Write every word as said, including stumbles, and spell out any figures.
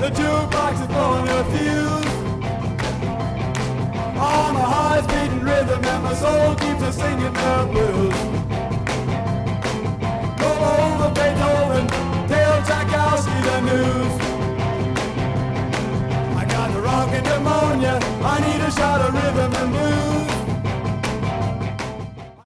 The jukebox is blowing a fuse. On a heart's beating rhythm and my soul keeps a singing the blues. Roll over Beethoven, tell Tchaikovsky the news. I got the rockin' pneumonia, I need a shot of